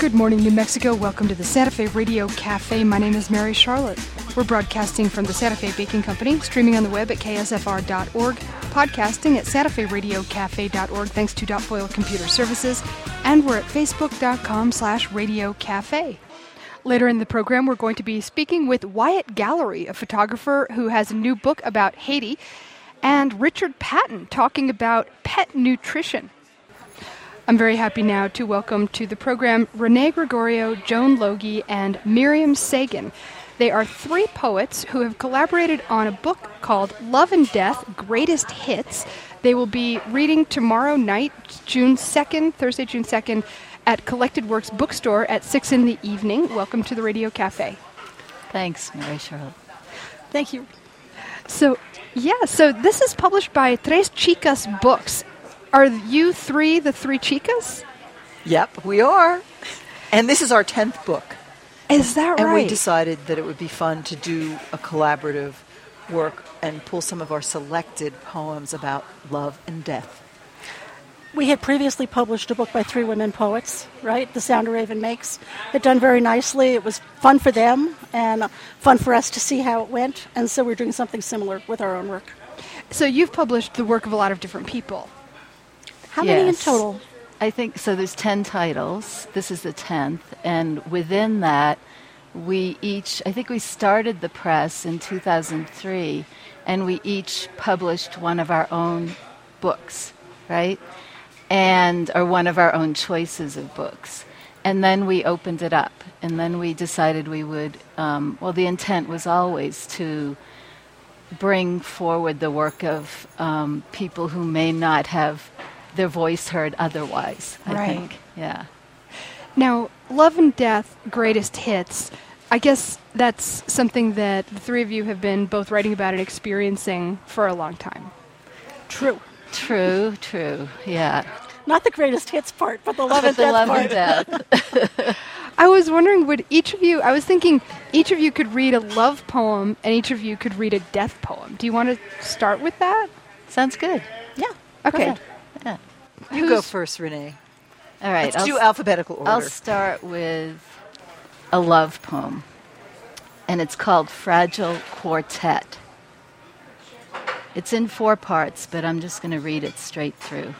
Good morning, New Mexico. Welcome to the Santa Fe Radio Cafe. My name is Mary Charlotte. We're broadcasting from the Santa Fe Baking Company, streaming on the web at ksfr.org, podcasting at santaferadiocafe.org, thanks to Foil Computer Services, and we're at facebook.com/Radio Cafe. Later in the program, we're going to be speaking with Wyatt Gallery, a photographer who has a new book about Haiti, and Richard Patton talking about pet nutrition. I'm very happy now to welcome to the program Rene Gregorio, Joan Logie, and Miriam Sagan. They are three poets who have collaborated on a book called Love and Death, Greatest Hits. They will be reading tomorrow night, Thursday, June 2nd, at Collected Works Bookstore at 6 in the evening. Welcome to the Radio Cafe. Thanks, Mary Charlotte. Thank you. So this is published by Tres Chicas Books. Are you three the three chicas? Yep, we are. And this is our 10th book. Is that right? And we decided that it would be fun to do a collaborative work and pull some of our selected poems about love and death. We had previously published a book by three women poets, right? The Sound a Raven Makes. It done very nicely. It was fun for them and fun for us to see how it went. And so we're doing something similar with our own work. So you've published the work of a lot of different people. How many in total? I think so. There's 10 titles. This is the 10th. And within that, we started the press in 2003, and we each published one of our own books, right? Or one of our own choices of books. And then we opened it up. And then we decided we would, the intent was always to bring forward the work of people who may not have their voice heard otherwise, I think. Yeah. Now, Love and Death, Greatest Hits, I guess that's something that the three of you have been both writing about and experiencing for a long time. True, yeah. Not the greatest hits part, but the love and death part. And death. I was wondering, I was thinking each of you could read a love poem and each of you could read a death poem. Do you want to start with that? Sounds good. Yeah. Okay. Yeah. You go first, Renee. All right. Let's do alphabetical order. I'll start with a love poem, and it's called Fragile Quartet. It's in 4 parts, but I'm just going to read it straight through.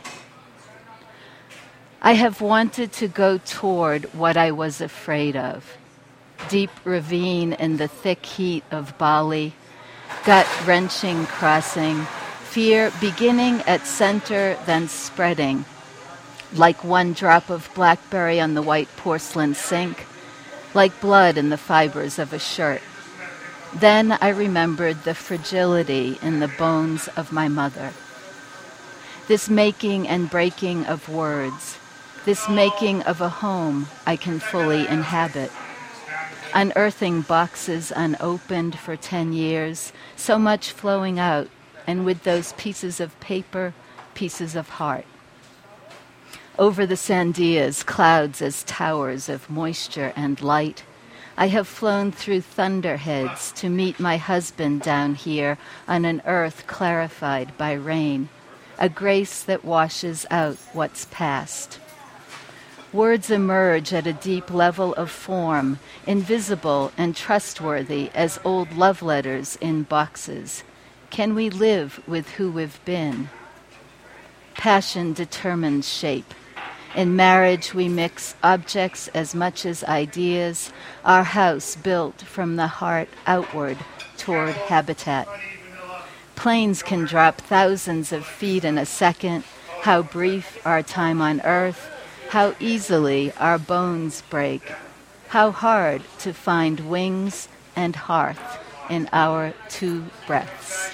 I have wanted to go toward what I was afraid of. Deep ravine in the thick heat of Bali, gut-wrenching crossing, fear beginning at center, then spreading, like one drop of blackberry on the white porcelain sink, like blood in the fibers of a shirt. Then I remembered the fragility in the bones of my mother. This making and breaking of words, this making of a home I can fully inhabit. Unearthing boxes unopened for 10 years, so much flowing out, and with those pieces of paper, pieces of heart. Over the sandias, clouds as towers of moisture and light, I have flown through thunderheads to meet my husband down here on an earth clarified by rain, a grace that washes out what's past. Words emerge at a deep level of form, invisible and trustworthy as old love letters in boxes. Can we live with who we've been? Passion determines shape. In marriage, we mix objects as much as ideas, our house built from the heart outward toward habitat. Planes can drop thousands of feet in a second. How brief our time on earth, how easily our bones break, how hard to find wings and hearth in our 2 breaths.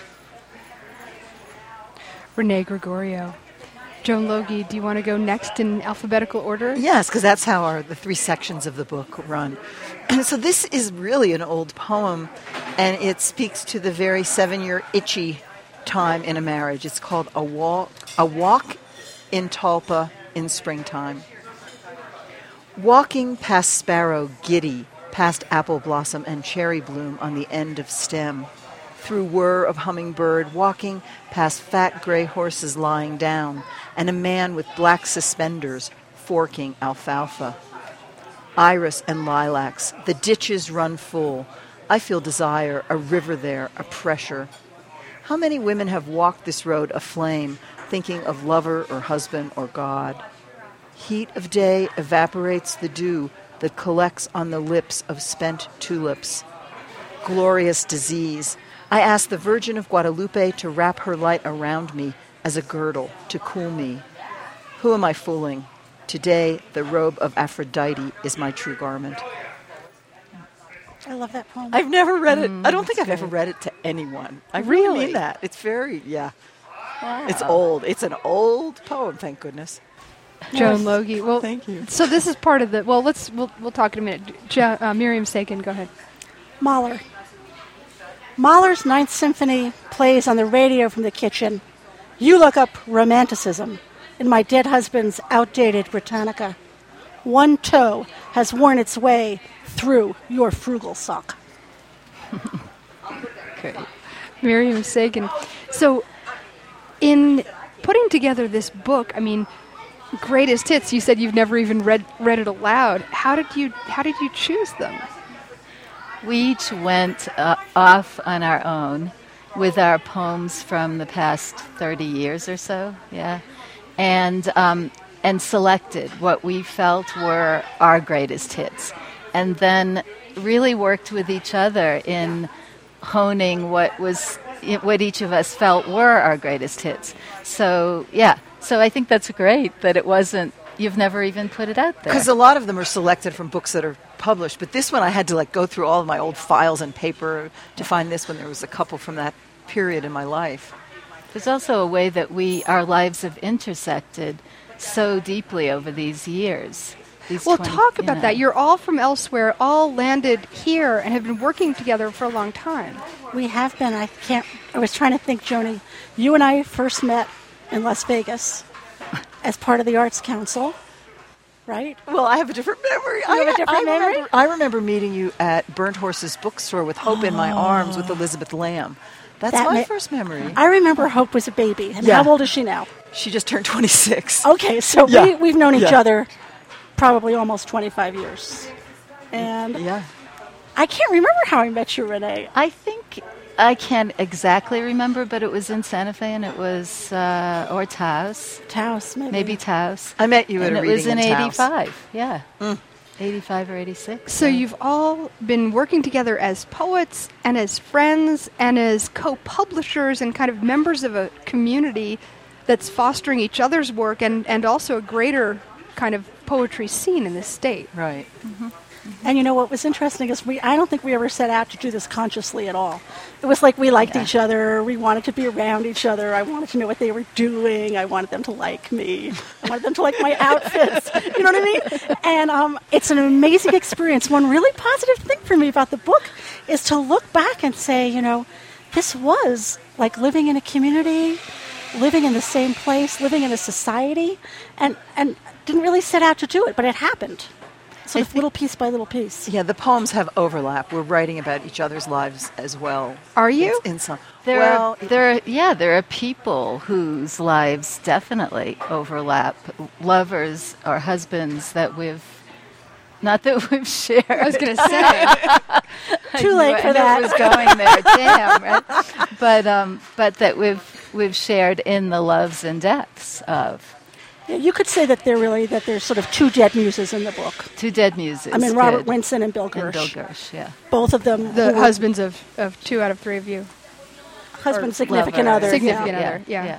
Rene Gregorio. Joan Logie, do you want to go next in alphabetical order? Yes, because that's how the 3 sections of the book run. And so this is really an old poem, and it speaks to the very 7-year itchy time in a marriage. It's called A Walk in Talpa in Springtime. Walking past sparrow giddy, past apple blossom and cherry bloom on the end of stem, through whir of hummingbird, walking past fat gray horses lying down, and a man with black suspenders forking alfalfa. iris and lilacs. The ditches run full. I feel desire, a river there, a pressure. How many women have walked this road aflame, thinking of lover or husband or God? Heat of day evaporates the dew that collects on the lips of spent tulips. Glorious disease. I ask the Virgin of Guadalupe to wrap her light around me as a girdle to cool me. Who am I fooling? Today, the robe of Aphrodite is my true garment. I love that poem. I've never read it. I don't think I've ever read it to anyone. I really mean that. It's very, yeah. Wow. It's old. It's an old poem, thank goodness. Joan Logie. Well, Thank you. So this is part of the. Well, we'll talk in a minute. Miriam Sagan, go ahead. Mahler. Mahler's Ninth Symphony plays on the radio from the kitchen. You look up romanticism in my dead husband's outdated Britannica. One toe has worn its way through your frugal sock. Great. Miriam Sagan. So, in putting together this book, I mean, greatest hits. You said you've never even read it aloud. How did you choose them? We each went off on our own with our poems from the past 30 years or so, yeah, and selected what we felt were our greatest hits, and then really worked with each other in honing what each of us felt were our greatest hits. So, yeah, so I think that's great that it wasn't, you've never even put it out there. Because a lot of them are selected from books that are published, but this one I had to go through all of my old files and paper to find this one. There was a couple from that period in my life. There's also a way that our lives have intersected so deeply over these years. Well, talk about that. You're all from elsewhere, all landed here, and have been working together for a long time. We have been. I was trying to think, Joni. You and I first met in Las Vegas as part of the Arts Council, right? Well, I have a different memory. You have a different memory? I remember meeting you at Burnt Horses Bookstore with Hope in my arms with Elizabeth Lamb. That's my first memory. I remember Hope was a baby. And Yeah. how old is she now? She just turned 26. Okay, so Yeah. we've known each Yeah. other probably almost 25 years. And Yeah. I can't remember how I met you, Renee. I think I can't exactly remember, but it was in Santa Fe, and it was or Taos, Taos, maybe. maybe Taos. I met you at and a it was reading in in Taos. '85. Yeah, 85 or '86. So you've all been working together as poets and as friends and as co-publishers and kind of members of a community that's fostering each other's work and also a greater kind of poetry scene in this state. Right. And you know what was interesting is I don't think we ever set out to do this consciously at all. It was like we liked each other. We wanted to be around each other. I wanted to know what they were doing. I wanted them to like me. I wanted them to like my outfits. You know what I mean? And it's an amazing experience. One really positive thing for me about the book is to look back and say, this was like living in a community, living in the same place, living in a society, and didn't really set out to do it, but it happened. Sort of little piece by little piece. Yeah, the poems have overlap. We're writing about each other's lives as well. Are you? In some. There are people whose lives definitely overlap. Lovers or husbands that we've shared. I was going to say. Too late for that. I was going there, damn, right? But that we've shared in the loves and deaths of. Yeah, you could say that there's sort of two dead muses in the book. Two dead muses. I mean, Robert Winson and Bill Gersh. And Bill Gersh, yeah. Both of them. The husbands of 2 out of 3 of you. Husband, significant lover. other. Significant yeah. other, yeah.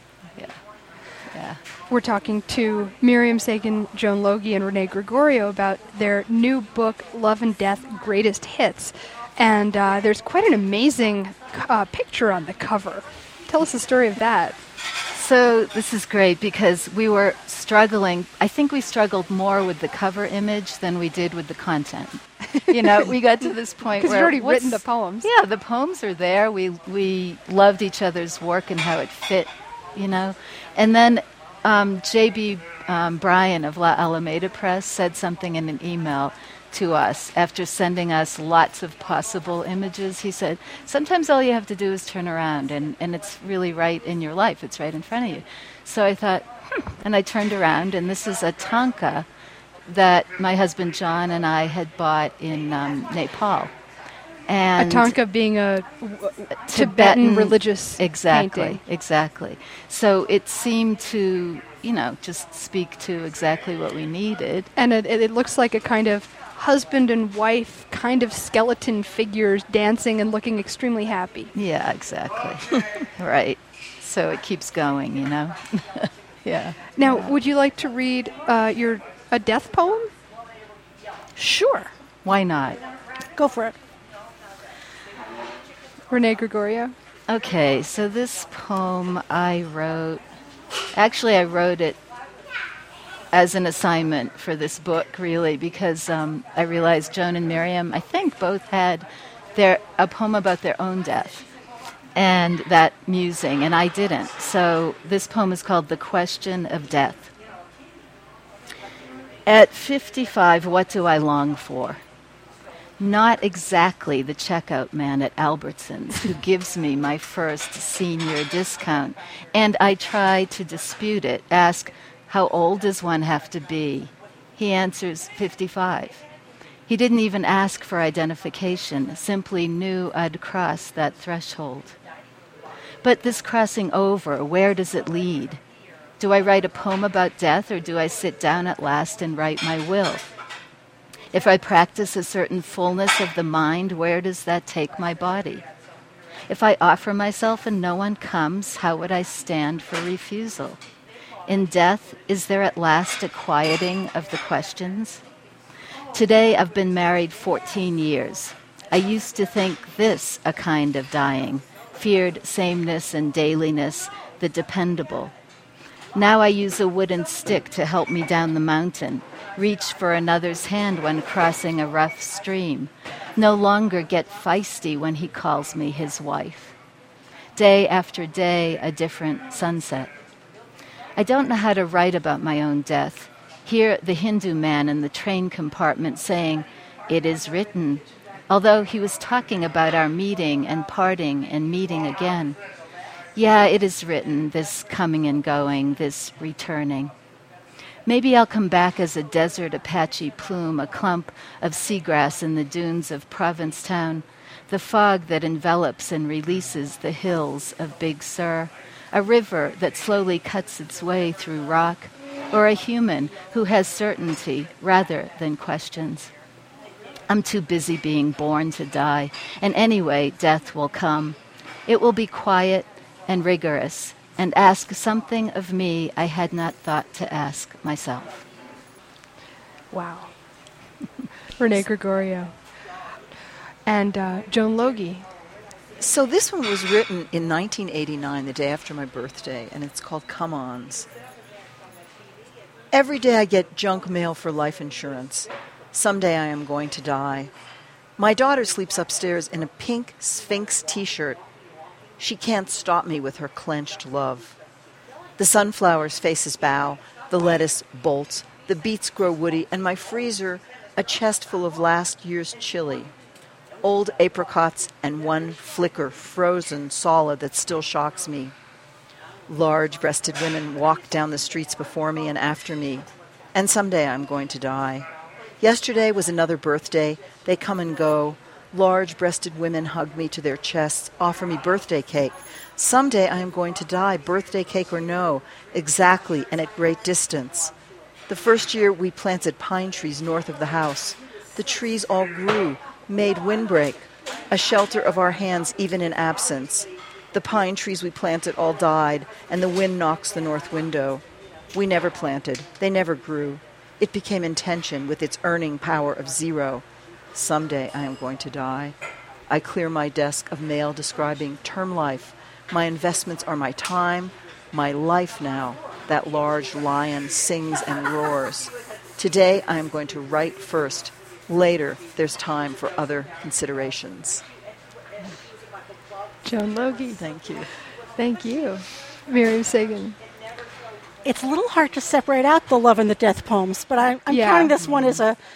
Yeah. We're talking to Miriam Sagan, Joan Logie, and Renee Gregorio about their new book, Love and Death, Greatest Hits. And there's quite an amazing picture on the cover. Tell us the story of that. So this is great because we were struggling. I think we struggled more with the cover image than we did with the content. We got to this point Because where you'd already written the poems. Yeah, the poems are there. We loved each other's work and how it fit, And then J.B. Bryan of La Alameda Press said something in an email to us after sending us lots of possible images. He said, sometimes all you have to do is turn around and it's really right in your life. It's right in front of you. So I thought, and I turned around, and this is a tanka that my husband John and I had bought in Nepal. And A thangka being a Tibetan religious painting. Exactly. So it seemed to, just speak to exactly what we needed. And it looks like a kind of husband and wife kind of skeleton figures dancing and looking extremely happy. Yeah, exactly. Right. So it keeps going, Yeah. Now, would you like to read a death poem? Sure. Why not? Go for it. Rene Gregorio. Okay, so this poem I wrote it as an assignment for this book, really, because I realized Joan and Miriam, I think, both had a poem about their own death and that musing, and I didn't. So this poem is called The Question of Death. At 55, what do I long for? Not exactly the checkout man at Albertsons who gives me my first senior discount, and I try to dispute it, ask, how old does one have to be? He answers, 55. He didn't even ask for identification, simply knew I'd cross that threshold. But this crossing over, where does it lead? Do I write a poem about death, or do I sit down at last and write my will? If I practice a certain fullness of the mind, where does that take my body? If I offer myself and no one comes, how would I stand for refusal? In death, is there at last a quieting of the questions? Today, I've been married 14 years. I used to think this a kind of dying, feared sameness and dailiness, the dependable. Now I use a wooden stick to help me down the mountain, reach for another's hand when crossing a rough stream, no longer get feisty when he calls me his wife. Day after day, a different sunset. I don't know how to write about my own death. Hear the Hindu man in the train compartment saying, "It is written," although he was talking about our meeting and parting and meeting again. Yeah, it is written, this coming and going, this returning. Maybe I'll come back as a desert Apache plume, a clump of seagrass in the dunes of Provincetown, the fog that envelops and releases the hills of Big Sur, a river that slowly cuts its way through rock, or a human who has certainty rather than questions. I'm too busy being born to die, and anyway, death will come. It will be quiet and rigorous, and ask something of me I had not thought to ask myself. Wow. Rene Gregorio. And Joan Logie. So this one was written in 1989, the day after my birthday, and it's called Come-Ons. Every day I get junk mail for life insurance. Someday I am going to die. My daughter sleeps upstairs in a pink Sphinx t-shirt. She can't stop me with her clenched love. The sunflowers faces bow, the lettuce bolts, the beets grow woody, and my freezer a chest full of last year's chili. Old apricots and one flicker frozen solid that still shocks me. Large-breasted women walk down the streets before me and after me, and someday I'm going to die. Yesterday was another birthday. They come and go. Large-breasted women hug me to their chests, offer me birthday cake. Someday I am going to die, birthday cake or no, exactly and at great distance. The first year we planted pine trees north of the house. The trees all grew, made windbreak, a shelter of our hands even in absence. The pine trees we planted all died, and the wind knocks the north window. We never planted. They never grew. It became intention with its earning power of zero. Someday I am going to die. I clear my desk of mail describing term life. My investments are my time, my life now. That large lion sings and roars. Today I am going to write first. Later there's time for other considerations. Joan Logie. Thank you. Thank you. Miriam Sagan. It's a little hard to separate out the love and the death poems, but I'm counting this one as a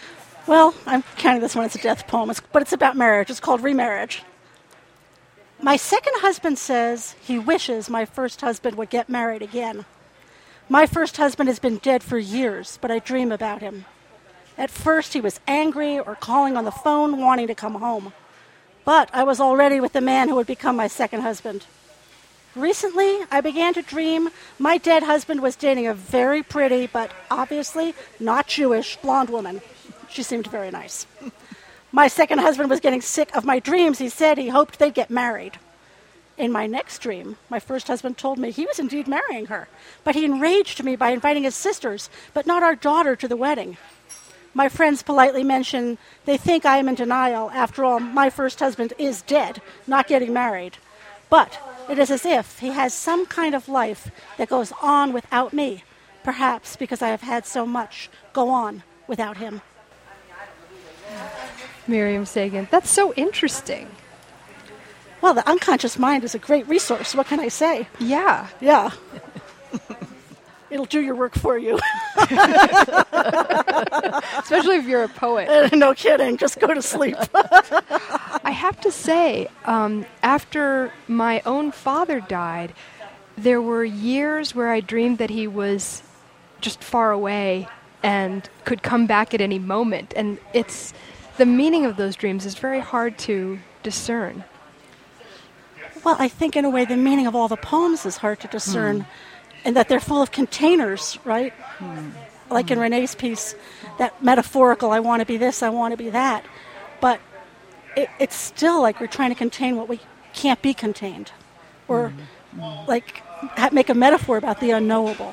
death poem, but it's about marriage. It's called Remarriage. My second husband says he wishes my first husband would get married again. My first husband has been dead for years, but I dream about him. At first, he was angry or calling on the phone wanting to come home. But I was already with the man who would become my second husband. Recently, I began to dream my dead husband was dating a very pretty, but obviously not Jewish, blonde woman. She seemed very nice. My second husband was getting sick of my dreams. He said he hoped they'd get married. In my next dream, my first husband told me he was indeed marrying her, but he enraged me by inviting his sisters, but not our daughter, to the wedding. My friends politely mention they think I am in denial. After all, my first husband is dead, not getting married. But it is as if he has some kind of life that goes on without me, perhaps because I have had so much go on without him. Miriam Sagan, that's so interesting. Well, the unconscious mind is a great resource. What can I say? Yeah. Yeah. It'll do your work for you. Especially if you're a poet. No kidding. Just go to sleep. I have to say, after my own father died, there were years where I dreamed that he was just far away and could come back at any moment. And it's the meaning of those dreams is very hard to discern. Well, I think in a way the meaning of all the poems is hard to discern. And that they're full of containers, right? Like in Renee's piece, that metaphorical, I want to be this, I want to be that. But it's still like we're trying to contain what we can't be contained. Or like make a metaphor about the unknowable.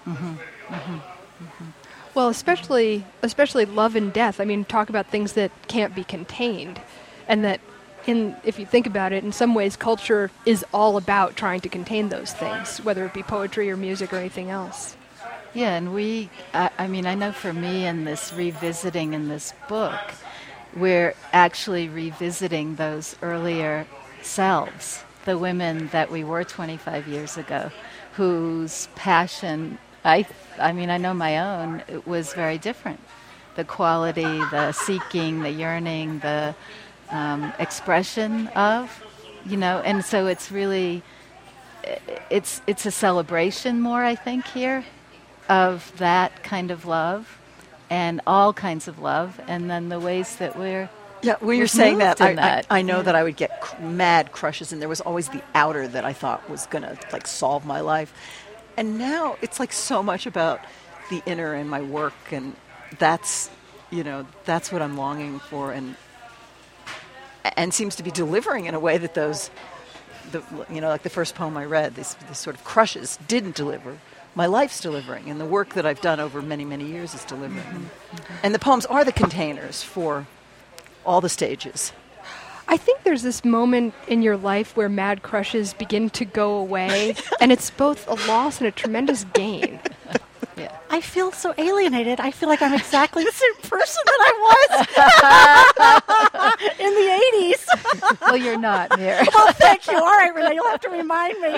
Well, especially love and death. I mean, talk about things that can't be contained. And that if you think about it, in some ways, culture is all about trying to contain those things, whether it be poetry or music or anything else. Yeah, and I know for me in this revisiting in this book, we're actually revisiting those earlier selves, the women that we were 25 years ago, whose passion, I know my own, it was very different. The quality, the seeking, the yearning, the expression of, and so it's really, it's a celebration more, I think, here of that kind of love and all kinds of love, and then the ways that we're when you're saying that, I know Yeah. that I would get mad crushes, and there was always the outer that I thought was going to like solve my life. And now it's like so much about the inner and my work, and that's what I'm longing for, and seems to be delivering in a way that like the first poem I read, these sort of crushes didn't deliver. My life's delivering, and the work that I've done over many, many years is delivering. And the poems are the containers for all the stages. I think there's this moment in your life where mad crushes begin to go away, and it's both a loss and a tremendous gain. Yeah. I feel so alienated. I feel like I'm exactly the same person that I was in the 80s. Well, you're not, Mary. Oh, thank you. All right, Renee, you'll have to remind me.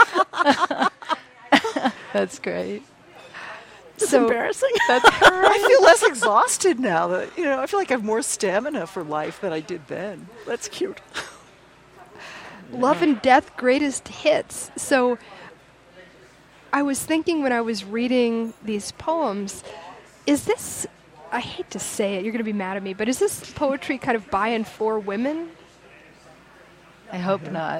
That's great. It's embarrassing. I feel less exhausted now. I feel like I have more stamina for life than I did then. That's cute. Love and Death greatest hits. So I was thinking when I was reading these poems, is this, I hate to say it, you're going to be mad at me, but is this poetry kind of by and for women? I hope not.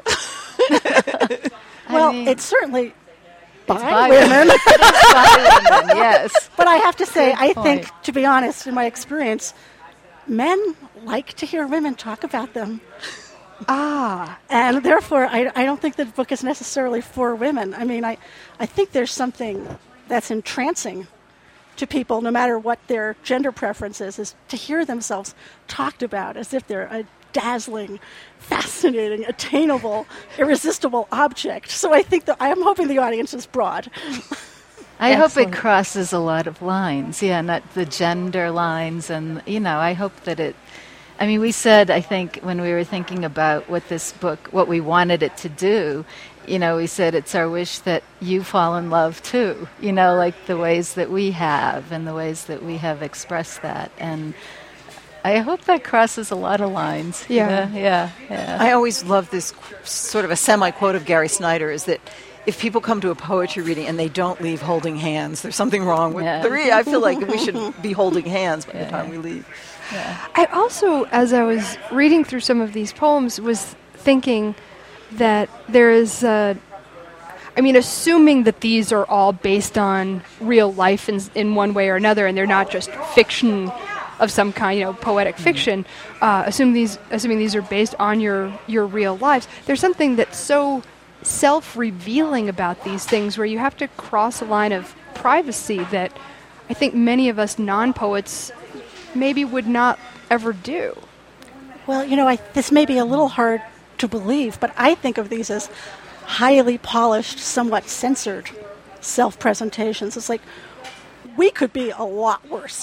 Well, it's certainly by by women. By women, yes. But I have to say, Good I point. think, to be honest, in my experience, men like to hear women talk about them. And therefore, I don't think the book is necessarily for women. I mean, I think there's something that's entrancing to people, no matter what their gender preference is to hear themselves talked about as if they're a dazzling, fascinating, attainable, irresistible object. So I think that I am hoping the audience is broad. I hope Excellent. it crosses a lot of lines. Yeah, not the gender lines. And, I hope that we said, I think, when we were thinking about what this book, what we wanted it to do, we said it's our wish that you fall in love too, like the ways that we have and the ways that we have expressed that. And I hope that crosses a lot of lines. Yeah. Yeah. I always love this sort of a semi-quote of Gary Snyder, is that if people come to a poetry reading and they don't leave holding hands, there's something wrong with the reading. I feel like we should be holding hands by the time we leave. Yeah. I also, as I was reading through some of these poems, was thinking that there is assuming that these are all based on real life in one way or another, and they're not just fiction of some kind, poetic fiction, assuming these are based on your real lives, there's something that's so self-revealing about these things where you have to cross a line of privacy that I think many of us non-poets maybe would not ever do. Well, this may be a little hard to believe, but I think of these as highly polished, somewhat censored self-presentations. It's like, we could be a lot worse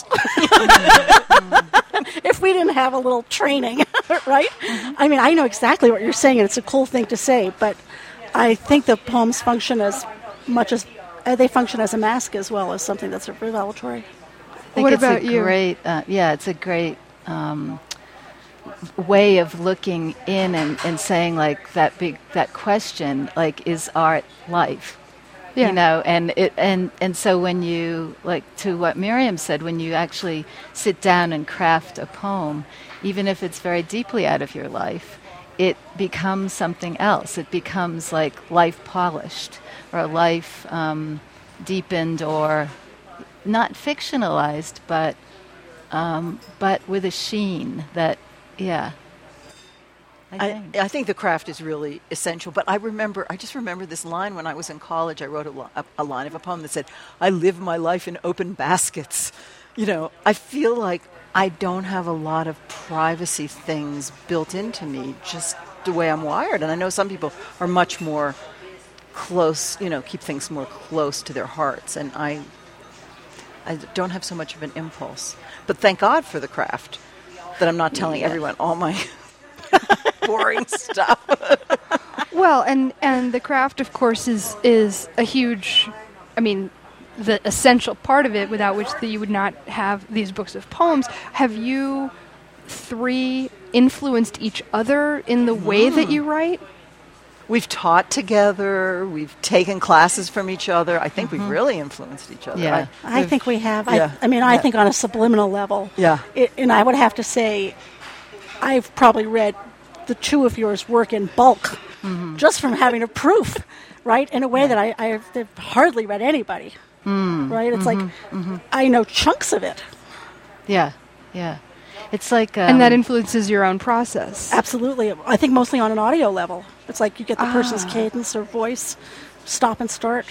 if we didn't have a little training, right? Mm-hmm. I mean, I know exactly what you're saying, and it's a cool thing to say, but I think the poems function as much as they function as a mask as well as something that's revelatory. What about you? It's a great way of looking in and saying, like, that question, like, is art life? Yeah. And so when you, like, to what Miriam said, when you actually sit down and craft a poem, even if it's very deeply out of your life, it becomes something else. It becomes like life polished or life deepened, or not fictionalized, but with a sheen that, I think the craft is really essential. But I just remember this line when I was in college. I wrote a line of a poem that said, "I live my life in open baskets." I feel like I don't have a lot of privacy things built into me, just the way I'm wired. And I know some people are much more close, keep things more close to their hearts. And I don't have so much of an impulse. But thank God for the craft, that I'm not telling everyone all my boring stuff. Well, and the craft, of course, is a huge, the essential part of it, without which you would not have these books of poems. Have you three influenced each other in the way that you write? We've taught together. We've taken classes from each other. I think we've really influenced each other. Yeah. I think we have. I think on a subliminal level. Yeah. And I would have to say, I've probably read the two of yours work in bulk, just from having a proof, right? In a way that I've hardly read anybody, right? It's like, I know chunks of it. Yeah. It's like... and that influences your own process. Absolutely. I think mostly on an audio level. It's like you get the person's cadence or voice, stop and start.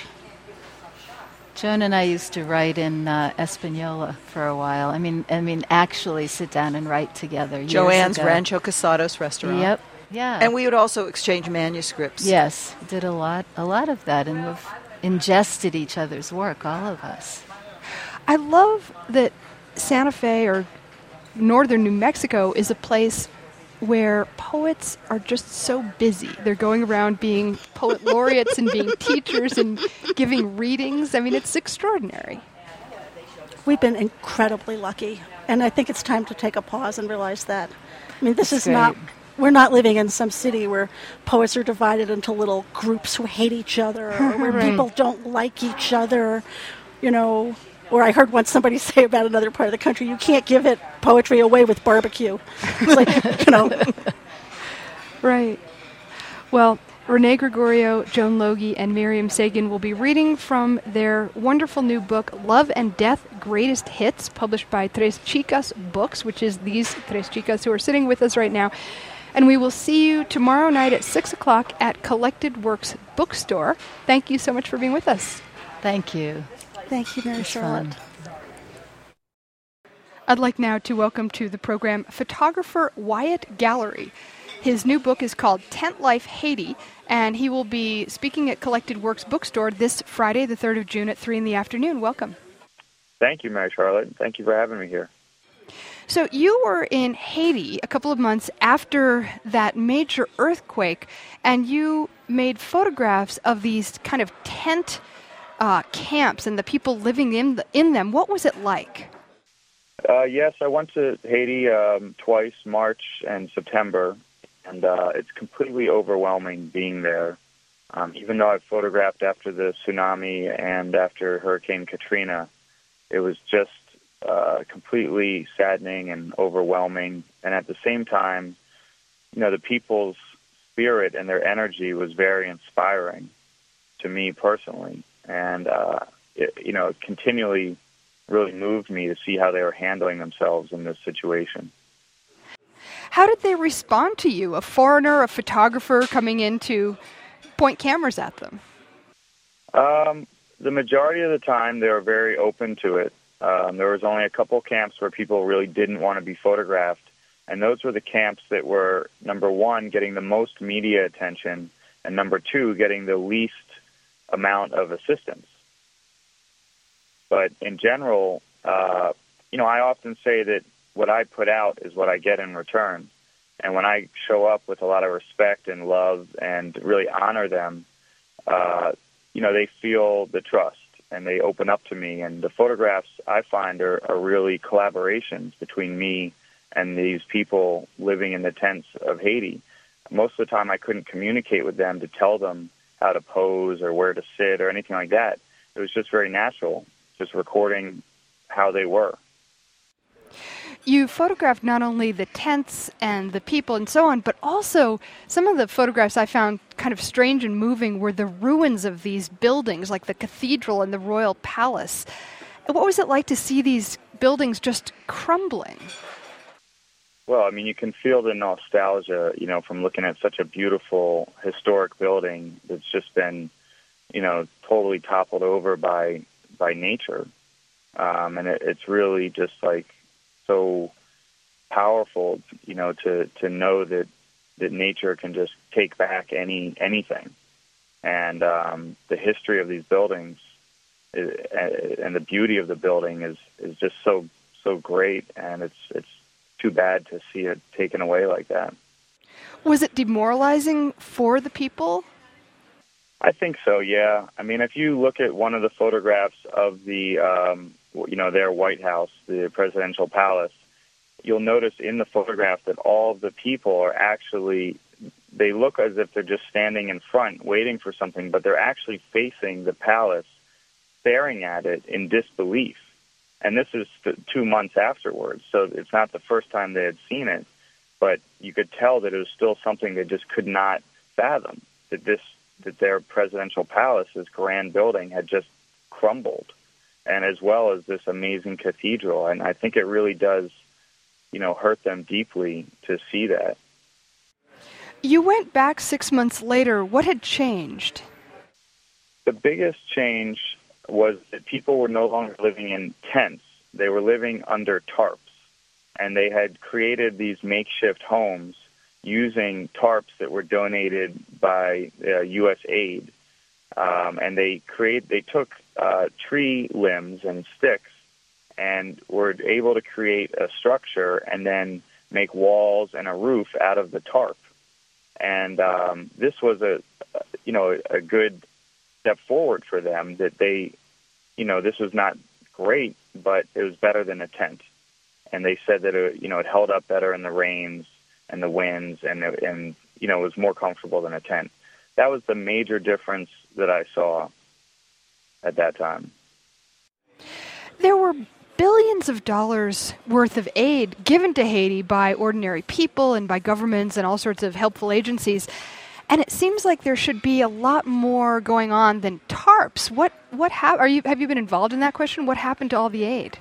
Joan and I used to write in Española for a while. I mean, actually sit down and write together. Joanne's Rancho Casados restaurant. Yep. Yeah. And we would also exchange manuscripts. Yes, did a lot of that, and we've ingested each other's work, all of us. I love that Santa Fe, or northern New Mexico, is a place where poets are just so busy. They're going around being poet laureates and being teachers and giving readings. It's extraordinary. We've been incredibly lucky, and I think it's time to take a pause and realize that. We're not living in some city where poets are divided into little groups who hate each other, or where people don't like each other, Or I heard once somebody say about another part of the country, you can't give it poetry away with barbecue. It's like, Right. Well, Renee Gregorio, Joan Logie, and Miriam Sagan will be reading from their wonderful new book, Love and Death, Greatest Hits, published by Tres Chicas Books, which is these Tres Chicas who are sitting with us right now. And we will see you tomorrow night at 6 o'clock at Collected Works Bookstore. Thank you so much for being with us. Thank you. Thank you, Mary Charlotte. I'd like now to welcome to the program photographer Wyatt Gallery. His new book is called Tent Life Haiti, and he will be speaking at Collected Works Bookstore this Friday, the 3rd of June at 3 in the afternoon. Welcome. Thank you, Mary Charlotte. Thank you for having me here. So you were in Haiti a couple of months after that major earthquake, and you made photographs of these kind of tent camps and the people living in them. What was it like? Yes, I went to Haiti twice, March and September, and it's completely overwhelming being there. Even though I photographed after the tsunami and after Hurricane Katrina, it was just completely saddening and overwhelming. And at the same time, the people's spirit and their energy was very inspiring to me personally. And, it continually really moved me to see how they were handling themselves in this situation. How did they respond to you, a foreigner, a photographer coming in to point cameras at them? The majority of the time, they were very open to it. There was only a couple camps where people really didn't want to be photographed, and those were the camps that were, number one, getting the most media attention, and number two, getting the least amount of assistance. But in general, I often say that what I put out is what I get in return. And when I show up with a lot of respect and love and really honor them, they feel the trust and they open up to me. And the photographs I find are really collaborations between me and these people living in the tents of Haiti. Most of the time I couldn't communicate with them to tell them how to pose or where to sit or anything like that. It was just very natural, just recording how they were. You photographed not only the tents and the people and so on, but also some of the photographs I found kind of strange and moving were the ruins of these buildings, like the cathedral and the royal palace. What was it like to see these buildings just crumbling? Well, you can feel the nostalgia, from looking at such a beautiful historic building that's just been, totally toppled over by nature. And it's really just like so powerful, to know that nature can just take back anything. And the history of these buildings and the beauty of the building is just so great, and it's too bad to see it taken away like that. Was it demoralizing for the people? I think so, yeah. If you look at one of the photographs of the, their White House, the presidential palace, you'll notice in the photograph that all of the people are actually, they look as if they're just standing in front waiting for something, but they're actually facing the palace, staring at it in disbelief. And this is 2 months afterwards, so it's not the first time they had seen it, but you could tell that it was still something they just could not fathom, that their presidential palace, this grand building, had just crumbled, and as well as this amazing cathedral. And I think it really does, hurt them deeply to see that. You went back 6 months later. What had changed? The biggest change was that people were no longer living in tents. They were living under tarps, and they had created these makeshift homes using tarps that were donated by U.S. aid. And they took tree limbs and sticks and were able to create a structure and then make walls and a roof out of the tarp. And this was a good step forward for them, that they, this was not great, but it was better than a tent. And they said that it held up better in the rains and the winds, and it was more comfortable than a tent. That was the major difference that I saw at that time. There were billions of dollars worth of aid given to Haiti by ordinary people and by governments and all sorts of helpful agencies. And it seems like there should be a lot more going on than tarps. Have you been involved in that question? What happened to all the aid?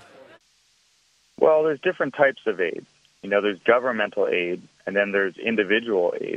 Well, there's different types of aid. There's governmental aid, and then there's individual aid.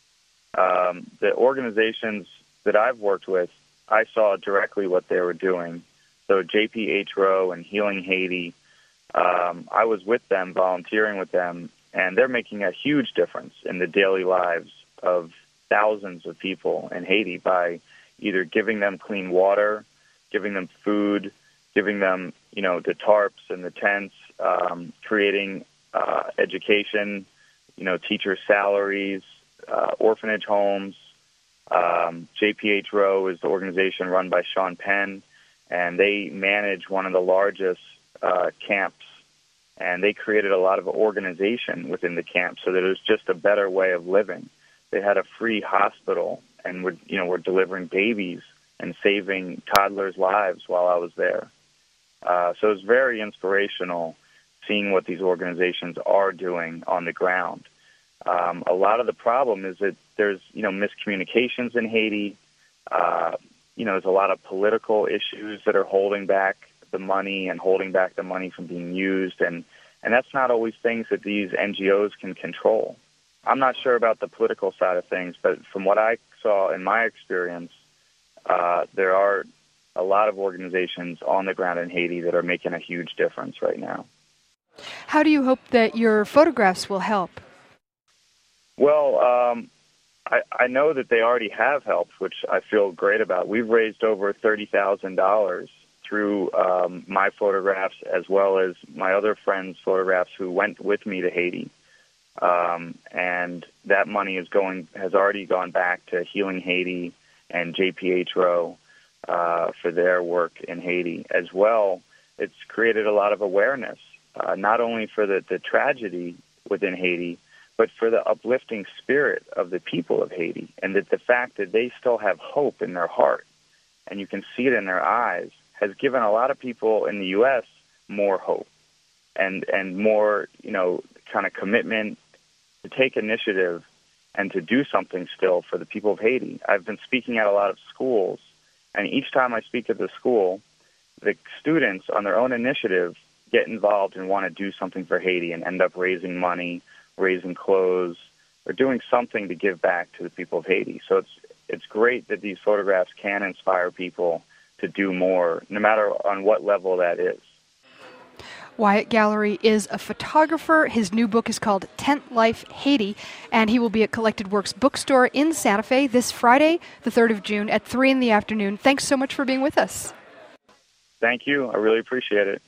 The organizations that I've worked with, I saw directly what they were doing. So JPHRO and Healing Haiti, I was with them, volunteering with them, and they're making a huge difference in the daily lives of thousands of people in Haiti by either giving them clean water, giving them food, giving them, the tarps and the tents, creating education, teacher salaries, orphanage homes. JPHRO is the organization run by Sean Penn, and they manage one of the largest camps, and they created a lot of organization within the camp so that it was just a better way of living. They had a free hospital and were delivering babies and saving toddlers' lives while I was there. So it was very inspirational seeing what these organizations are doing on the ground. A lot of the problem is that there's, miscommunications in Haiti. There's a lot of political issues that are holding back the money and holding back the money from being used. And that's not always things that these NGOs can control. I'm not sure about the political side of things, but from what I saw in my experience, there are a lot of organizations on the ground in Haiti that are making a huge difference right now. How do you hope that your photographs will help? Well, I know that they already have helped, which I feel great about. We've raised over $30,000 through my photographs as well as my other friends' photographs who went with me to Haiti. And that money has already gone back to Healing Haiti and JPHRO for their work in Haiti. As well, it's created a lot of awareness, not only for the tragedy within Haiti, but for the uplifting spirit of the people of Haiti, and that the fact that they still have hope in their heart, and you can see it in their eyes, has given a lot of people in the U.S. more hope and more, kind of commitment to take initiative and to do something still for the people of Haiti. I've been speaking at a lot of schools, and each time I speak at the school, the students, on their own initiative, get involved and want to do something for Haiti and end up raising money, raising clothes, or doing something to give back to the people of Haiti. So it's great that these photographs can inspire people to do more, no matter on what level that is. Wyatt Gallery is a photographer. His new book is called Tent Life Haiti, and he will be at Collected Works Bookstore in Santa Fe this Friday, the 3rd of June at 3 in the afternoon. Thanks so much for being with us. Thank you. I really appreciate it.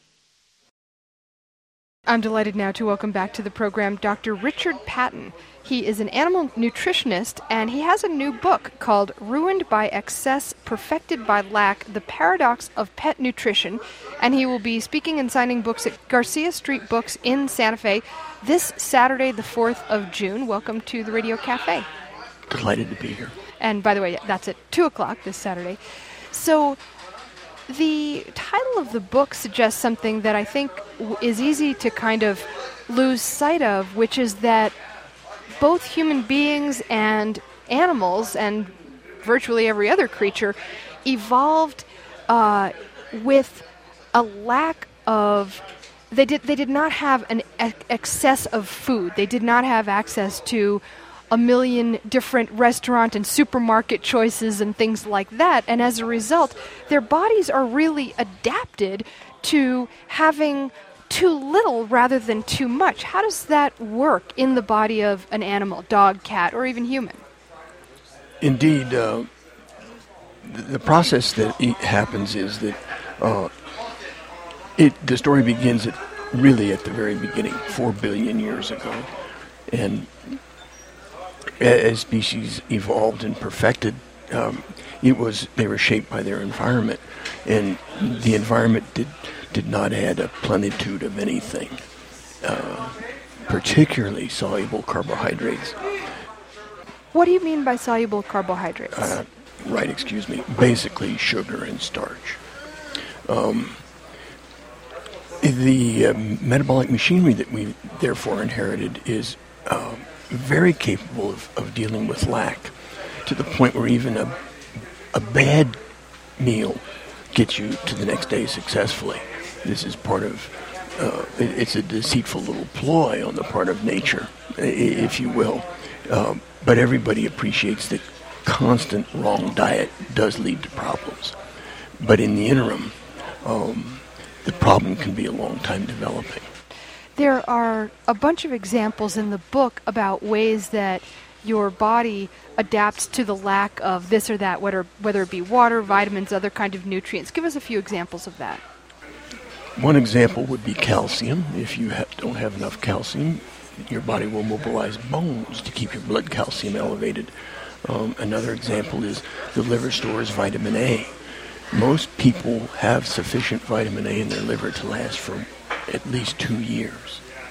I'm delighted now to welcome back to the program Dr. Richard Patton. He is an animal nutritionist, and he has a new book called Ruined by Excess, Perfected by Lack, The Paradox of Pet Nutrition, and he will be speaking and signing books at Garcia Street Books in Santa Fe this Saturday, the 4th of June. Welcome to the Radio Cafe. Delighted to be here. And by the way, that's at 2 o'clock this Saturday. So the title of the book suggests something that I think is easy to kind of lose sight of, which is that both human beings and animals and virtually every other creature evolved with a lack of... They did not have an excess of food. They did not have access to a million different restaurant and supermarket choices and things like that. And as a result, their bodies are really adapted to having too little rather than too much. How does that work in the body of an animal, dog, cat, or even human? Indeed, the process that happens is that the story begins really at the very beginning, 4 billion years ago. And as species evolved and perfected, they were shaped by their environment, and the environment did not add a plenitude of anything, particularly soluble carbohydrates. What do you mean by soluble carbohydrates? Basically sugar and starch. The metabolic machinery that we therefore inherited is very capable of dealing with lack, to the point where even a bad meal gets you to the next day successfully. This is part of, it's a deceitful little ploy on the part of nature, if you will. But everybody appreciates that constant wrong diet does lead to problems. But in the interim, the problem can be a long time developing. There are a bunch of examples in the book about ways that your body adapts to the lack of this or that, whether it be water, vitamins, other kind of nutrients. Give us a few examples of that. One example would be calcium. If you don't have enough calcium, your body will mobilize bones to keep your blood calcium elevated. Another example is the liver stores vitamin A. Most people have sufficient vitamin A in their liver to last for at least 2 years.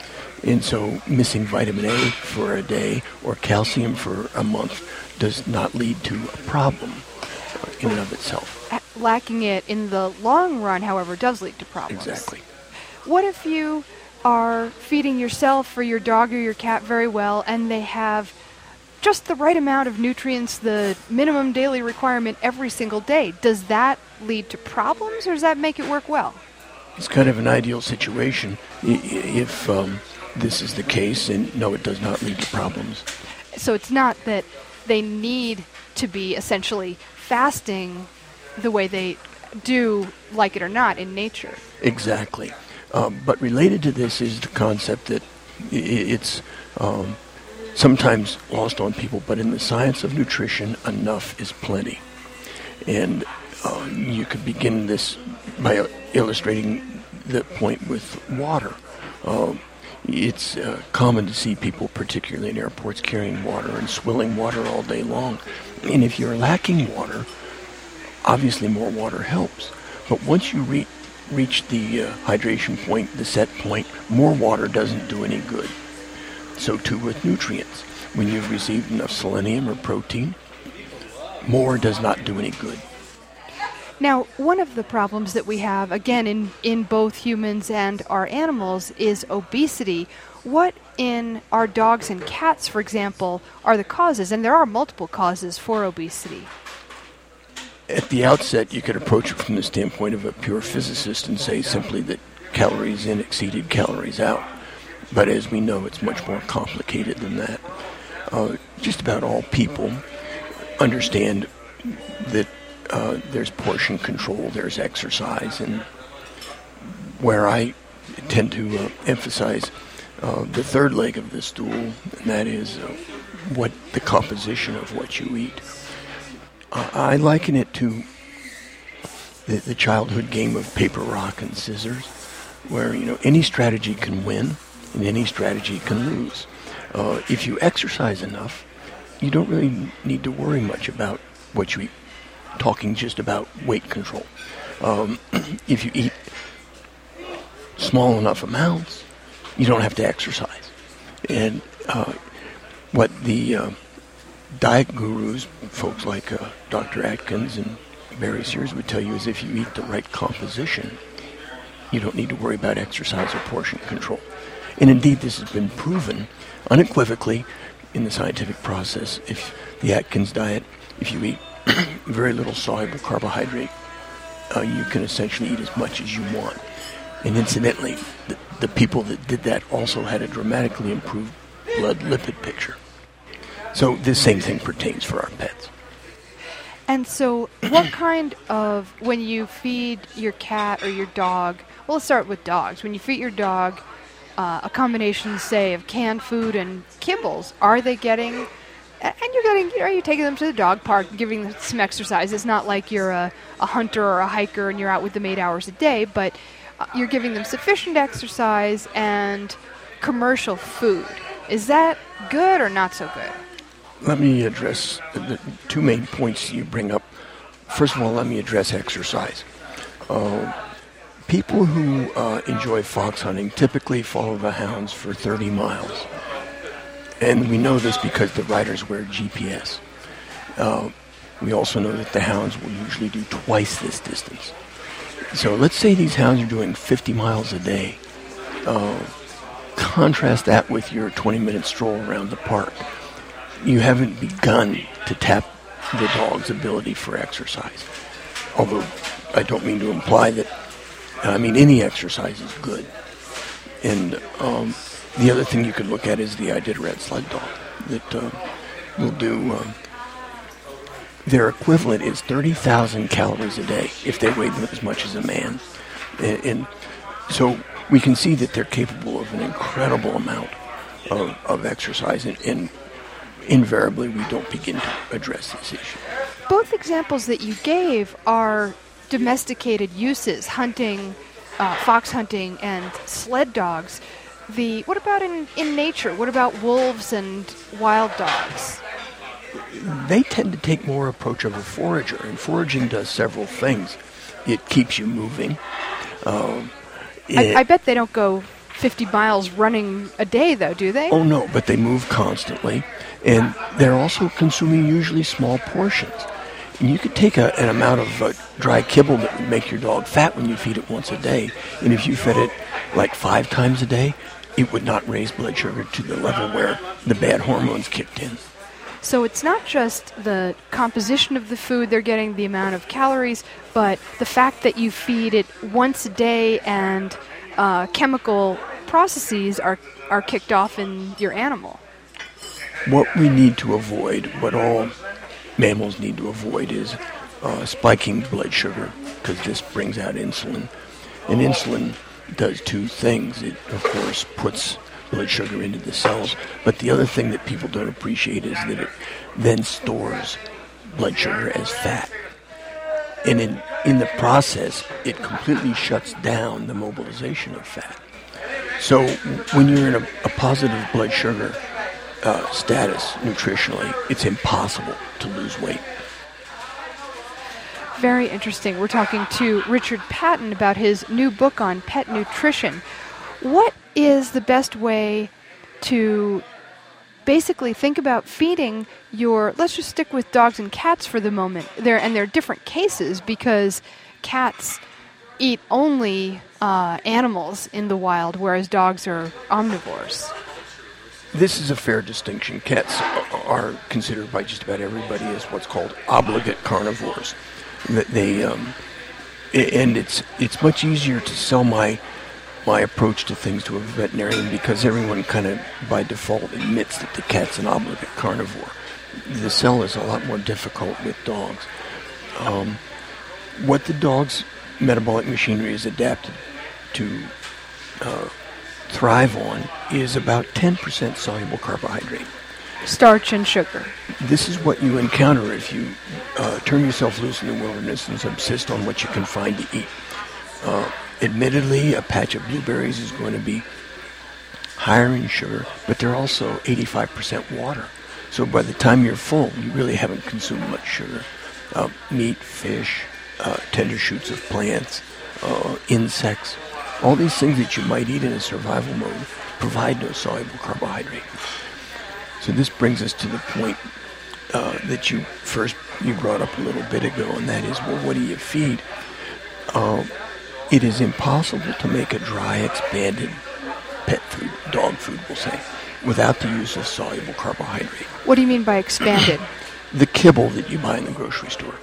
And so missing vitamin A for a day or calcium for a month does not lead to a problem in and of itself. Lacking it in the long run, however, does lead to problems. Exactly. What if you are feeding yourself or your dog or your cat very well and they have just the right amount of nutrients, the minimum daily requirement every single day? Does that lead to problems or does that make it work well? It's kind of an ideal situation if this is the case, and no, it does not lead to problems. So it's not that they need to be essentially fasting the way they do, like it or not, in nature. Exactly. But related to this is the concept that it's sometimes lost on people, but in the science of nutrition, enough is plenty. And you could begin this by illustrating the point with water. It's common to see people, particularly in airports, carrying water and swilling water all day long. And if you're lacking water, obviously more water helps. But once you reach the hydration point, the set point, more water doesn't do any good. So too with nutrients. When you've received enough selenium or protein, more does not do any good. Now, one of the problems that we have, again, in both humans and our animals, is obesity. What in our dogs and cats, for example, are the causes? And there are multiple causes for obesity. At the outset, you could approach it from the standpoint of a pure physicist and say simply that calories in exceeded calories out. But as we know, it's much more complicated than that. Just about all people understand that there's portion control, there's exercise, and where I tend to emphasize the third leg of the stool, and that is what the composition of what you eat. I liken it to the childhood game of paper, rock, and scissors, where any strategy can win and any strategy can lose. If you exercise enough, you don't really need to worry much about what you eat. Talking just about weight control. If you eat small enough amounts, you don't have to exercise. And what the diet gurus, folks like Dr. Atkins and Barry Sears would tell you is if you eat the right composition, you don't need to worry about exercise or portion control. And indeed, this has been proven unequivocally in the scientific process. If the Atkins diet, if you eat very little soluble carbohydrate, you can essentially eat as much as you want. And incidentally, the people that did that also had a dramatically improved blood lipid picture. So this same thing pertains for our pets. And so what kind of, when you feed your cat or your dog, well, let's start with dogs. When you feed your dog a combination, say, of canned food and kibbles, are they getting... And are you taking them to the dog park and giving them some exercise? It's not like you're a hunter or a hiker and you're out with them 8 hours a day, but you're giving them sufficient exercise and commercial food. Is that good or not so good? Let me address the two main points you bring up. First of all, let me address exercise. People who enjoy fox hunting typically follow the hounds for 30 miles. And we know this because the riders wear GPS. We also know that the hounds will usually do twice this distance. So let's say these hounds are doing 50 miles a day. Contrast that with your 20-minute stroll around the park. You haven't begun to tap the dog's ability for exercise. Although I don't mean to imply that, any exercise is good. And the other thing you could look at is the Iditarod sled dog that will do, their equivalent is 30,000 calories a day if they weighed as much as a man. And so we can see that they're capable of an incredible amount of exercise, and invariably we don't begin to address this issue. Both examples that you gave are domesticated uses, hunting, fox hunting, and sled dogs. What about in nature? What about wolves and wild dogs? They tend to take more approach of a forager, and foraging does several things. It keeps you moving. I bet they don't go 50 miles running a day, though, do they? Oh, no, but they move constantly, and they're also consuming usually small portions. And you could take an amount of dry kibble that would make your dog fat when you feed it once a day, and if you fed it like 5 times a day, it would not raise blood sugar to the level where the bad hormones kicked in. So it's not just the composition of the food they're getting, the amount of calories, but the fact that you feed it once a day and chemical processes are kicked off in your animal. What we need to avoid, what all mammals need to avoid, is spiking blood sugar, because this brings out insulin. And insulin does 2 things. It, of course, puts blood sugar into the cells, but the other thing that people don't appreciate is that it then stores blood sugar as fat. And in the process, it completely shuts down the mobilization of fat. So when you're in a positive blood sugar status nutritionally, it's impossible to lose weight. Very interesting. We're talking to Richard Patton about his new book on pet nutrition. What is the best way to basically think about feeding let's just stick with dogs and cats for the moment. There are different cases because cats eat only animals in the wild, whereas dogs are omnivores. This is a fair distinction. Cats are considered by just about everybody as what's called obligate carnivores. And it's much easier to sell my approach to things to a veterinarian because everyone kind of by default admits that the cat's an obligate carnivore. The sell is a lot more difficult with dogs. What the dog's metabolic machinery is adapted to thrive on is about 10% soluble carbohydrate. Starch and sugar. This is what you encounter if you turn yourself loose in the wilderness and subsist on what you can find to eat. Admittedly, a patch of blueberries is going to be higher in sugar, but they're also 85% water. So by the time you're full, you really haven't consumed much sugar. Meat, fish, tender shoots of plants, insects, all these things that you might eat in a survival mode provide no soluble carbohydrate. So this brings us to the point that you brought up a little bit ago, and that is, well, what do you feed? It is impossible to make a dry, expanded pet food, dog food, we'll say, without the use of soluble carbohydrate. What do you mean by expanded? The kibble that you buy in the grocery store.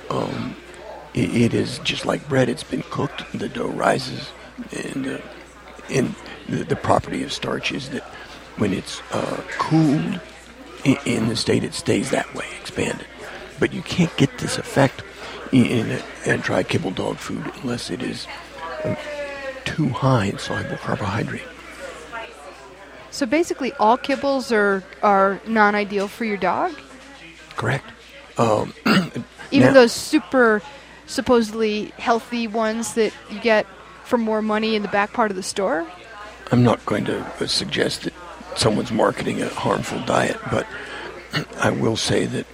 It is just like bread. It's been cooked. The dough rises, and the property of starch is that when it's cooled in the state, it stays that way, expanded. But you can't get this effect in a dry kibble dog food unless it is too high in soluble carbohydrate. So basically all kibbles are non-ideal for your dog? Correct. Even those super supposedly healthy ones that you get for more money in the back part of the store? I'm not going to suggest that someone's marketing a harmful diet, but I will say that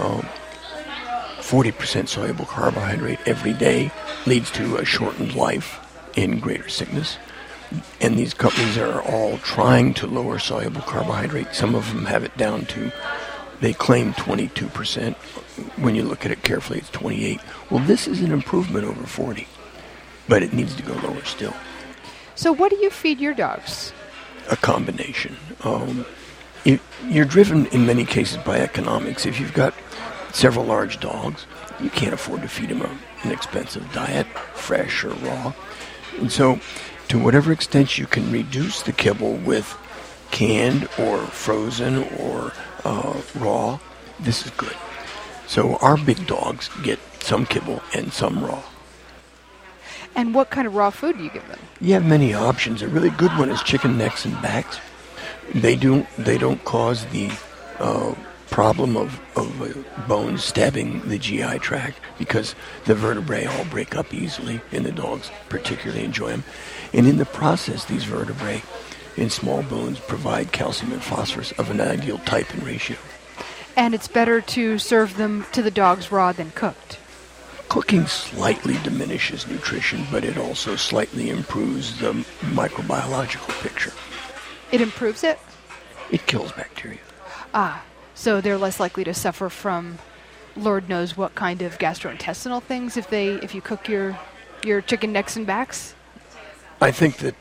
40% soluble carbohydrate every day leads to a shortened life and greater sickness. And these companies are all trying to lower soluble carbohydrate. Some of them have it down to, they claim 22%. When you look at it carefully, it's 28. Well, this is an improvement over 40, but it needs to go lower still. So what do you feed your dogs? A combination. You're driven in many cases by economics. If you've got several large dogs, you can't afford to feed them an expensive diet, fresh or raw. And so, to whatever extent you can reduce the kibble with canned or frozen or raw, this is good. So our big dogs get some kibble and some raw. And what kind of raw food do you give them? You have many options. A really good one is chicken necks and backs. They don't cause the problem of bones stabbing the GI tract because the vertebrae all break up easily, and the dogs particularly enjoy them. And in the process, these vertebrae in small bones provide calcium and phosphorus of an ideal type and ratio. And it's better to serve them to the dogs raw than cooked? Cooking slightly diminishes nutrition, but it also slightly improves the microbiological picture. It improves it? It kills bacteria. So they're less likely to suffer from Lord knows what kind of gastrointestinal things if you cook your chicken necks and backs? I think that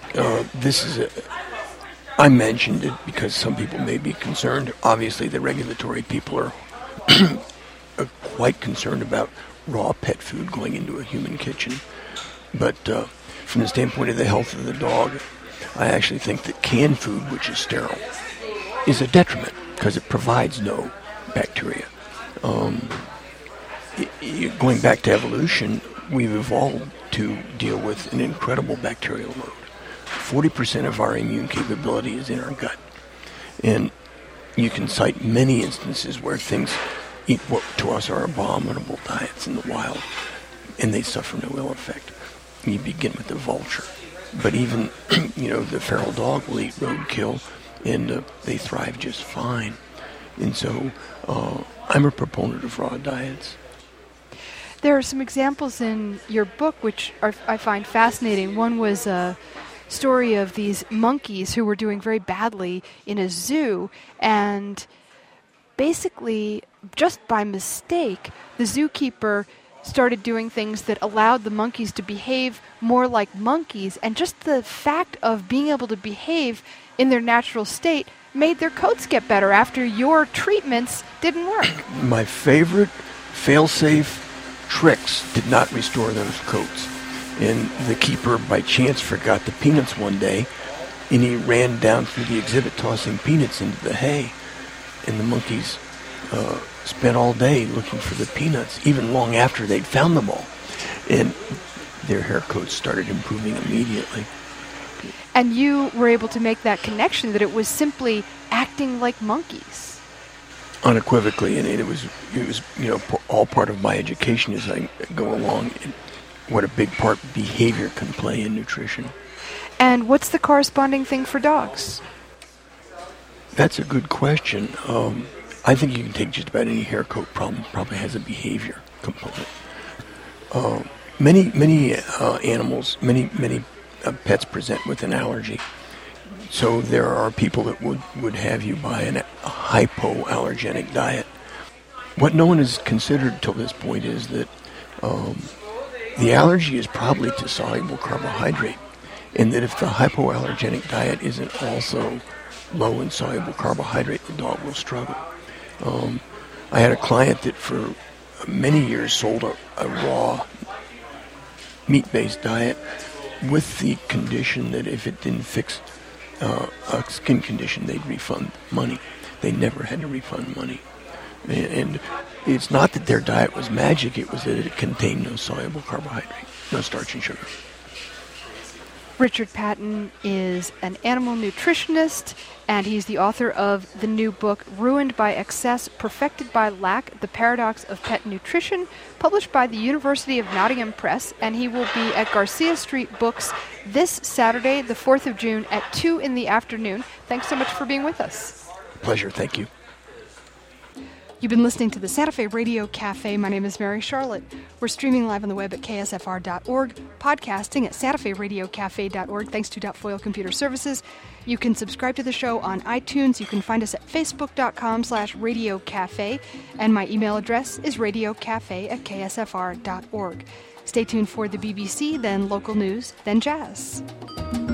I mentioned it because some people may be concerned. Obviously, the regulatory people are quite concerned about raw pet food going into a human kitchen. But from the standpoint of the health of the dog, I actually think that canned food, which is sterile, is a detriment because it provides no bacteria. Going back to evolution, we've evolved to deal with an incredible bacterial load. 40% of our immune capability is in our gut. And you can cite many instances where things eat what to us are abominable diets in the wild, and they suffer no ill effect. You begin with the vulture. But even, the feral dog will eat roadkill, and they thrive just fine. And so I'm a proponent of raw diets. There are some examples in your book which I find fascinating. One was a story of these monkeys who were doing very badly in a zoo, and basically, just by mistake, the zookeeper started doing things that allowed the monkeys to behave more like monkeys, and just the fact of being able to behave in their natural state made their coats get better after your treatments didn't work. My favorite fail-safe tricks did not restore those coats. And the keeper, by chance, forgot the peanuts one day, and he ran down through the exhibit tossing peanuts into the hay. And the monkeys spent all day looking for the peanuts, even long after they'd found them all. And their hair coats started improving immediately. And you were able to make that connection that it was simply acting like monkeys. Unequivocally, and it was all part of my education as I go along, and what a big part behavior can play in nutrition. And what's the corresponding thing for dogs? That's a good question. I think you can take just about any hair coat problem, probably has a behavior component. Many animals, many pets present with an allergy. So there are people that would have you buy a hypoallergenic diet. What no one has considered till this point is that the allergy is probably to soluble carbohydrate, and that if the hypoallergenic diet isn't also low in soluble carbohydrate, the dog will struggle. I had a client that for many years sold a raw meat-based diet with the condition that if it didn't fix a skin condition, they'd refund money. They never had to refund money. And it's not that their diet was magic, it was that it contained no soluble carbohydrate, no starch and sugar. Richard Patton is an animal nutritionist, and he's the author of the new book, Ruined by Excess, Perfected by Lack, The Paradox of Pet Nutrition, published by the University of Nottingham Press, and he will be at Garcia Street Books this Saturday, the 4th of June at 2 in the afternoon. Thanks so much for being with us. Pleasure, thank you. You've been listening to the Santa Fe Radio Cafe. My name is Mary Charlotte. We're streaming live on the web at ksfr.org, podcasting at santaferadiocafe.org, thanks to Foil Computer Services. You can subscribe to the show on iTunes. You can find us at facebook.com/radiocafe, and my email address is radiocafe@ksfr.org. Stay tuned for the BBC, then local news, then jazz.